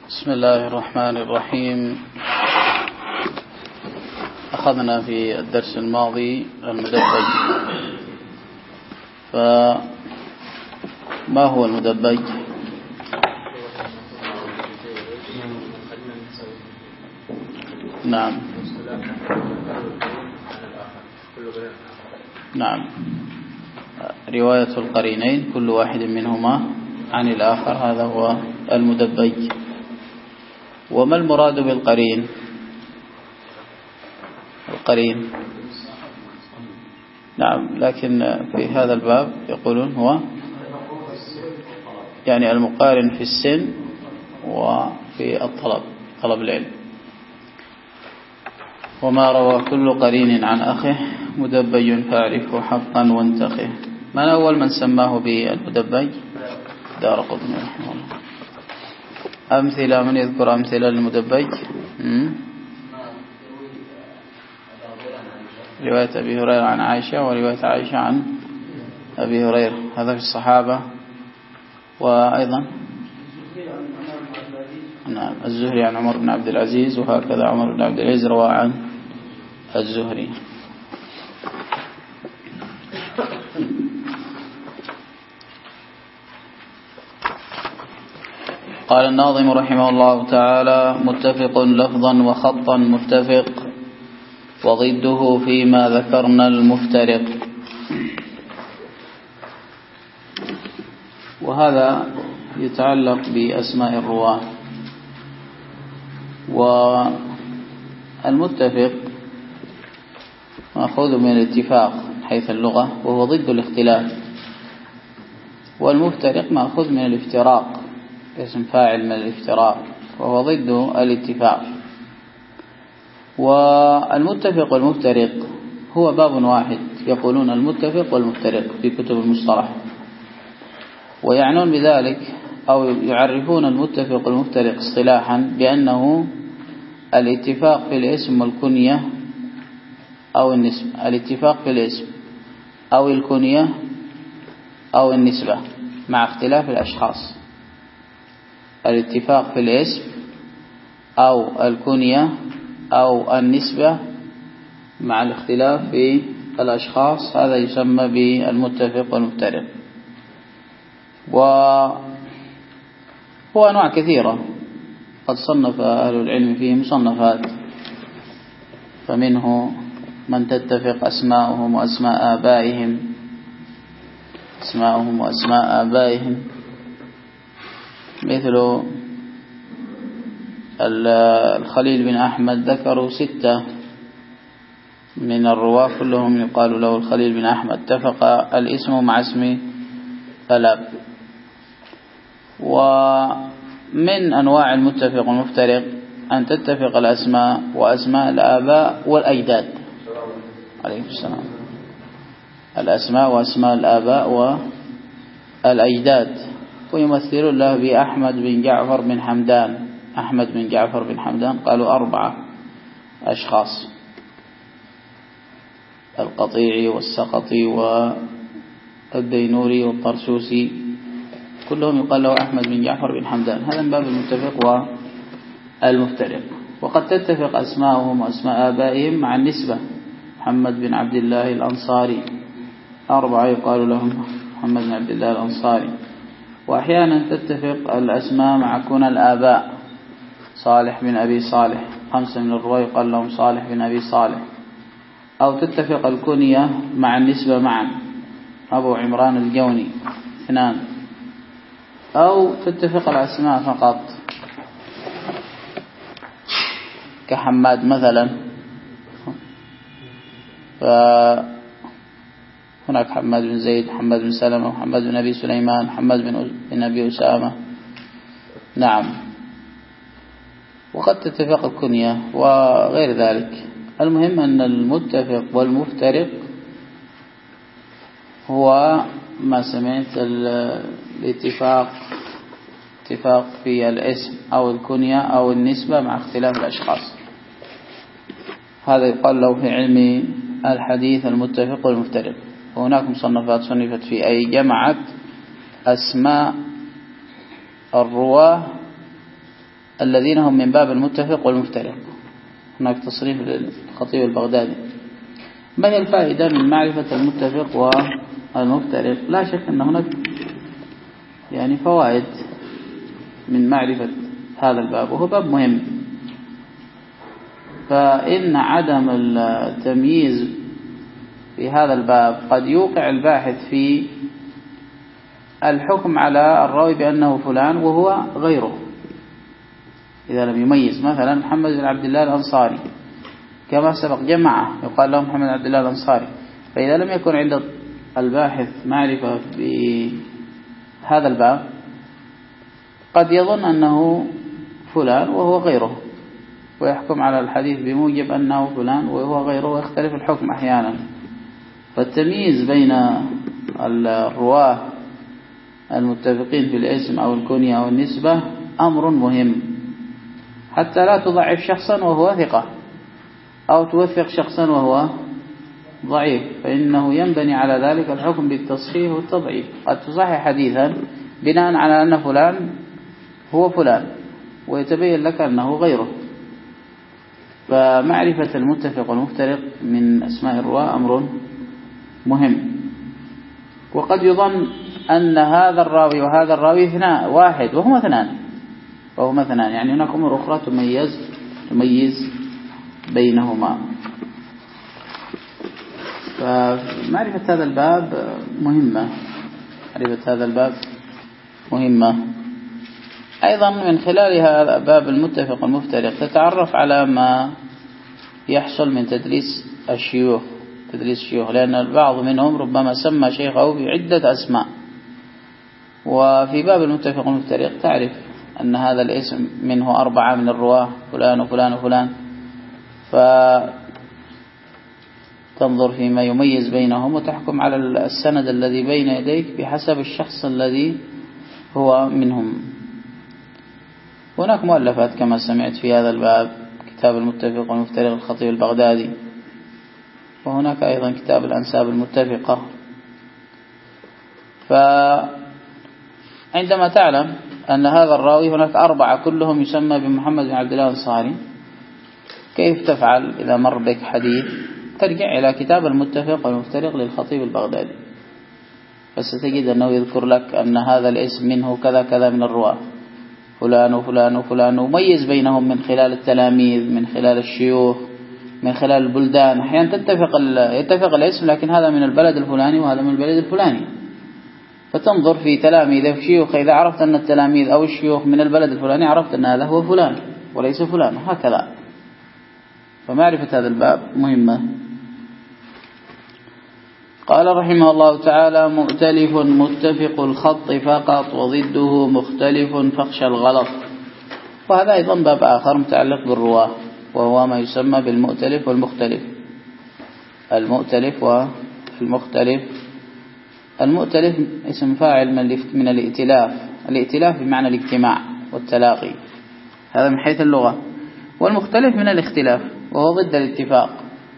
بسم الله الرحمن الرحيم. أخذنا في الدرس الماضي المدبج، فما هو المدبج؟ نعم نعم، رواية القرينين كل واحد منهما عن الآخر، هذا هو المدبج. وما المراد بالقرين؟ القرين نعم، لكن في هذا الباب يقولون هو يعني المقارن في السن وفي طلب العلم. وما روى كل قرين عن أخه مدبج فاعرفه حقا وانتخه. من أول من سماه بالمدبج؟ دارقطني رحمه الله. أمثلة، من يذكر أمثلة للمدبج؟ رواية أبي هريرة عن عائشة، ورواية عائشة عن أبي هريرة، هذا في الصحابة. وأيضا نعم الزهري عن عمر بن عبد العزيز، وهكذا عمر بن عبد العزيز روى عن الزهري. قال الناظم رحمه الله تعالى: متفق لفظا وخطا متفق، وضده فيما ذكرنا المفترق. وهذا يتعلق بأسماء الرواة. والمتفق مأخوذ من الاتفاق حيث اللغة، وهو ضد الاختلاف. والمفترق مأخوذ من الافتراق، اسم فاعل من الافتراق، وهو ضد الاتفاق. والمتفق والمفترق هو باب واحد، يقولون المتفق والمفترق في كتب المصطلح، ويعنون بذلك أو يعرفون المتفق والمفترق اصطلاحا بأنه الاتفاق في الاسم والكنية أو النسبة، الاتفاق في الاسم أو الكنية أو النسبة مع اختلاف الأشخاص. الاتفاق في الاسم أو الكنية أو النسبة مع الاختلاف في الأشخاص، هذا يسمى بالمتفق والمفترق. وهو أنواع كثيرة، قد صنف أهل العلم فيه مصنفات، فمنه من تتفق أسماؤهم وأسماء آبائهم، أسماؤهم وأسماء آبائهم، مثل الخليل بن أحمد ذكروا 6 من الرواة كلهم يقال له الخليل بن أحمد، اتفق الاسم مع اسم الأب. ومن أنواع المتفق والمفترق أن تتفق الأسماء وأسماء الآباء والأجداد عليه السلام، الأسماء وأسماء الآباء والأجداد. ويمثلون له بأحمد بن جعفر بن حمدان. أحمد بن جعفر بن حمدان قالوا 4 أشخاص: القطيعي والسقطي والدينوري والطرسوسي، كلهم يقال له أحمد بن جعفر بن حمدان. هذا من باب المتفق والمفترق. وقد تتفق أسماءهم وأسماء آبائهم مع النسبة: محمد بن عبد الله الأنصاري، 4 يقال لهم محمد بن عبد الله الأنصاري. وأحيانا تتفق الأسماء مع كنى الآباء: صالح بن أبي صالح، 5 من الرواة يقال لهم صالح بن أبي صالح. أو تتفق الكنية مع النسبة معا: أبو عمران الجوني، 2. أو تتفق الأسماء فقط كحماد مثلا، فهناك حماد بن زيد، محمد بن سلمة، محمد بن أبي سليمان، محمد بن أبي أسامة. نعم. وقد تتفق الكنية وغير ذلك. المهم أن المتفق والمفترق هو ما سمعت الاتفاق في الاسم أو الكنية أو النسبة مع اختلاف الأشخاص. هذا يقال له في علم الحديث المتفق والمفترق. وهناك مصنفات صنفت في أي جمعت أسماء الرواة الذين هم من باب المتفق والمفترق. هناك تصريف للخطيب البغدادي. ما هي الفائدة من معرفة المتفق والمفترق؟ لا شك أن هناك يعني فوائد من معرفة هذا الباب، وهو باب مهم. فإن عدم التمييز في هذا الباب قد يوقع الباحث في الحكم على الراوي بأنه فلان وهو غيره إذا لم يميز. مثلا محمد بن عبد الله الأنصاري كما سبق جماعة يقال لهم محمد بن عبد الله الأنصاري، فإذا لم يكن عند الباحث معرفة بهذا الباب قد يظن أنه فلان وهو غيره، ويحكم على الحديث بموجب أنه فلان وهو غيره، ويختلف الحكم أحيانا. فالتمييز بين الرواه المتفقين في الاسم أو الكنية أو النسبة أمر مهم، حتى لا تضعف شخصا وهو ثقة أو توثق شخصا وهو ضعيف، فإنه ينبني على ذلك الحكم بالتصحيح والتضعيف. قد تصحح حديثا بناء على أن فلان هو فلان ويتبين لك أنه غيره. فمعرفة المتفق والمفترق من أسماء الرواة أمر مهم. وقد يظن أن هذا الراوي وهذا الراوي واحد وهما اثنان، يعني هناك أمور أخرى تميز بينهما. فمعرفة هذا الباب مهمة. أيضا من خلال هذا باب المتفق والمفترق تتعرف على ما يحصل من تدليس الشيوخ، لأن البعض منهم ربما سمى شيخه بعدة أسماء. وفي باب المتفق والمفترق تعرف أن هذا الاسم منه 4 من الرواه فلان وفلان وفلان، فتنظر فيما يميز بينهم وتحكم على السند الذي بين يديك بحسب الشخص الذي هو منهم. هناك مؤلفات كما سمعت في هذا الباب، كتاب المتفق والمفترق الخطيب البغدادي، وهناك أيضا كتاب الأنساب المتفقة. فعندما تعلم أن هذا الراوي هناك 4 كلهم يسمى بمحمد بن عبد الله الأنصاري، كيف تفعل إذا مر بك حديث؟ ترجع إلى كتاب المتفق والمفترق للخطيب البغدادي، فستجد أنه يذكر لك أن هذا الاسم منه كذا كذا من الرواة فلان وفلان وفلان، وميز بينهم من خلال التلاميذ، من خلال الشيوخ، من خلال البلدان. أحيانا يتفق الاسم لكن هذا من البلد الفلاني وهذا من البلد الفلاني، فتنظر في تلاميذ وشيوخ، إذا عرفت أن التلاميذ أو الشيوخ من البلد الفلاني عرفت أن هذا هو فلان وليس فلان، وهكذا. فمعرفة هذا الباب مهمة. قال رحمه الله تعالى: مؤتلف متفق الخط فقط، وضده مختلف فاخشى الغلط. وهذا أيضا باب آخر متعلق بالرواه، وهو ما يسمى بالمؤتلف والمختلف. المؤتلف والمختلف. المؤتلف اسم فاعل من الائتلاف بمعنى الاجتماع والتلاقي، هذا من حيث اللغة. والمختلف من الاختلاف وهو ضد الاتفاق.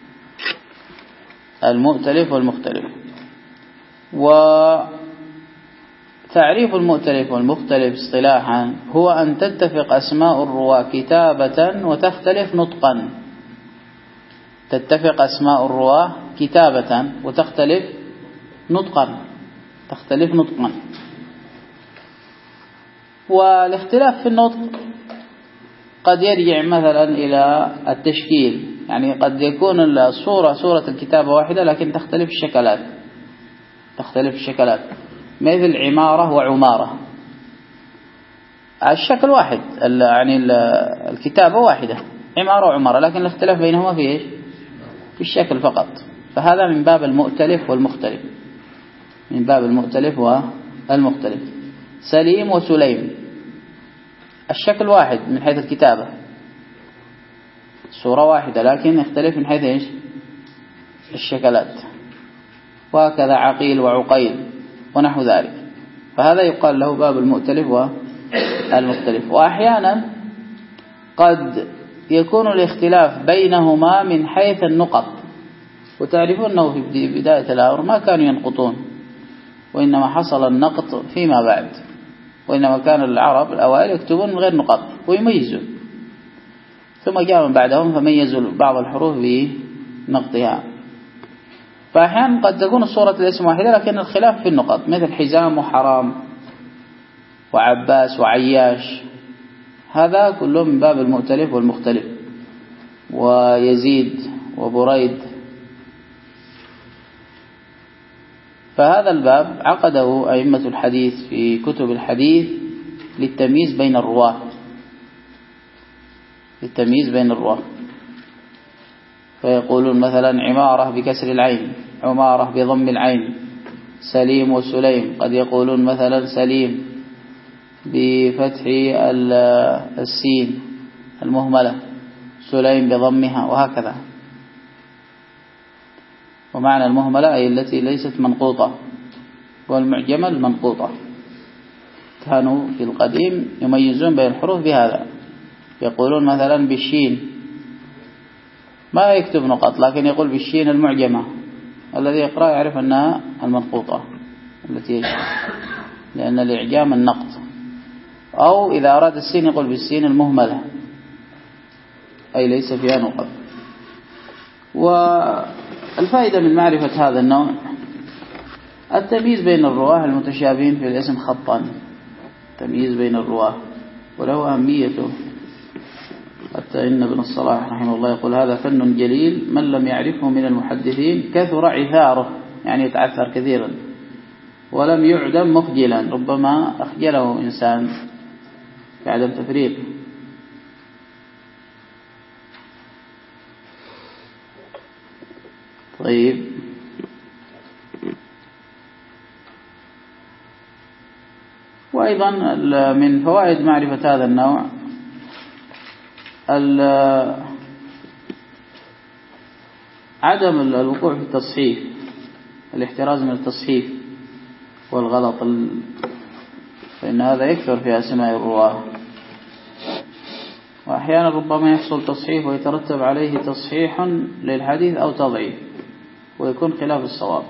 المؤتلف والمختلف. وتعريف المؤتلف والمختلف اصطلاحا هو أن تتفق أسماء الرواة كتابة وتختلف نطقا. تتفق أسماء الرواة كتابة وتختلف نطقا. والاختلاف في النطق قد يرجع مثلا إلى التشكيل، يعني قد يكون الصورة صورة الكتابة واحدة لكن تختلف الشكلات، مثل عمارة وعمارة. الشكل واحد، يعني الكتابة واحدة، عمارة وعمارة، لكن الاختلاف بينهما في إيش؟ في الشكل فقط. فهذا من باب المؤتلف والمختلف. سليم وسليم، الشكل واحد من حيث الكتابة، صورة واحدة لكن يختلف من حيث إيش؟ الشكلات. وهكذا عقيل وعقيل ونحو ذلك. فهذا يقال له باب المؤتلف والمختلف. وأحيانا قد يكون الاختلاف بينهما من حيث النقط، وتعرفون أنه في بداية الأمر ما كانوا ينقطون، وإنما حصل النقط فيما بعد. وإنما كان العرب الأوائل يكتبون من غير نقاط ويميزون، ثم جاء من بعدهم فميزوا بعض الحروف بنقطها. فأحيانا قد تكون الصورة الاسم واحدة لكن الخلاف في النقط، مثل حزام وحرام وعباس وعياش، هذا كله من باب المؤتلف والمختلف، ويزيد وبريد. فهذا الباب عقده أئمة الحديث في كتب الحديث للتمييز بين الرواة، للتمييز بين الرواة. فيقولون مثلا عمارة بكسر العين، عمارة بضم العين، سليم وسليم. قد يقولون مثلا سليم بفتح السين المهملة، سليم بضمها، وهكذا. ومعنى المهملة أي التي ليست منقوطة، والمعجمة المنقوطة. كانوا في القديم يميزون بين الحروف بهذا، يقولون مثلا بالشين ما يكتب نقط، لكن يقول بالشين المعجمة، الذي يقرأ يعرف أنها المنقوطة التي لأن الإعجام النقط. أو إذا أراد السين يقول بالسين المهملة أي ليس فيها نقط. والفائدة من معرفة هذا النوع التمييز بين الرواه المتشابهين في الاسم خطا، تمييز بين الرواه، وله أهميته. حتى إن ابن الصلاح رحمه الله يقول هذا فن جليل من لم يعرفه من المحدثين كثر عثاره، يعني يتعثر كثيرا، ولم يعدم مخجلا، ربما أخجله إنسان في عدم تفريقه. طيب، وأيضا من فوائد معرفة هذا النوع عدم الوقوع في التصحيف، الاحتراز من التصحيف والغلط، فإن هذا يكثر في أسماء الرواة، وأحيانا ربما يحصل تصحيف ويترتب عليه تصحيح للحديث أو تضعيف ويكون خلاف الصواب.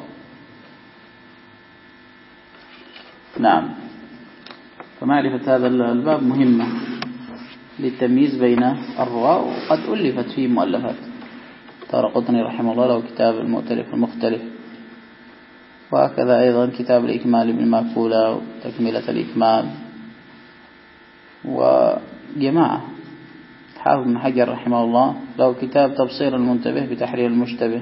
نعم، فمعرفة هذا الباب مهمة للتمييز بين الرواة، وقد ألفت فيه مؤلفات. الدارقطني رحمه الله له كتاب المؤتلف المختلف، وهكذا أيضا كتاب الإكمال ابن ماكولة وتكملة الإكمال، وجماعة. حافظ بن حجر رحمه الله له كتاب تبصير المنتبه بتحرير المشتبه،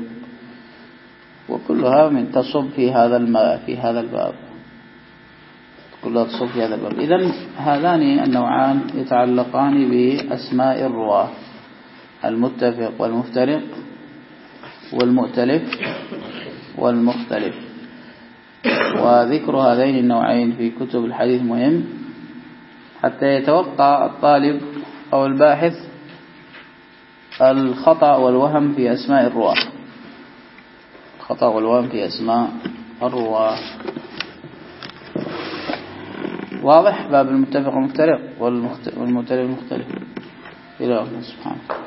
وكلها من تصب في هذا الباب، كلها تصب في هذا الباب. إذن هذان النوعان يتعلقان بأسماء الرواة، المتفق والمفترق، والمؤتلف والمختلف. وذكر هذين النوعين في كتب الحديث مهم حتى يتوقع الطالب أو الباحث الخطأ والوهم في أسماء الرواة، الخطأ والوهم في أسماء الرواة. واضح؟ باب المتفق والمفترق والمؤتلف والمختلف. إلى الله سبحانه.